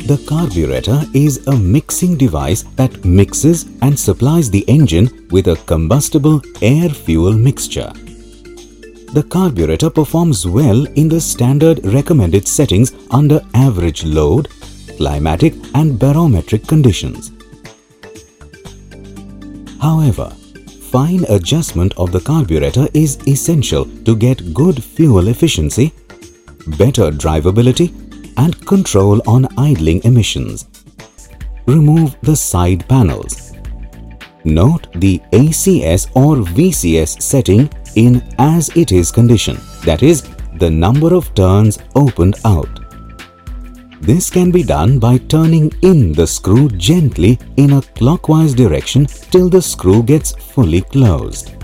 The carburetor is a mixing device that mixes and supplies the engine with a combustible air-fuel mixture. The carburetor performs well in the standard recommended settings under average load, climatic and barometric conditions. However, fine adjustment of the carburetor is essential to get good fuel efficiency, better drivability and control on idling emissions. Remove the side panels. Note the ACS or VCS setting in as it is condition, that is, the number of turns opened out. This can be done by turning in the screw gently in a clockwise direction till the screw gets fully closed.